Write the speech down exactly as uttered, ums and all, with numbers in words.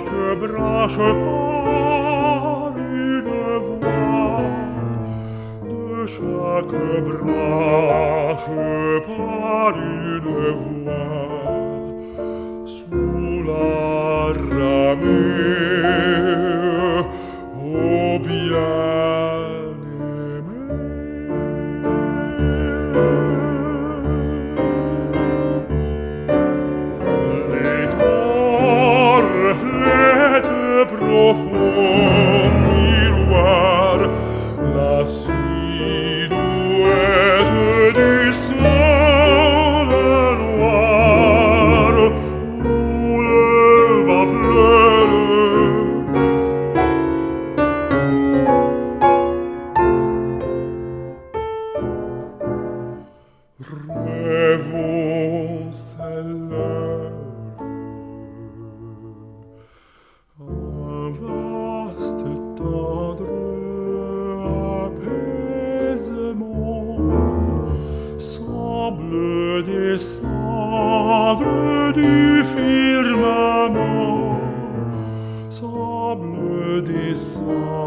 chaque branche part une voix, de chaque branche part une voix, sous la ramée, ô profond miroir, la silhouette du sol noir où le vent pleure. Rêvons, c'est l'heure. Un vaste tendre apaisement semble descendre du firmament, semble descendre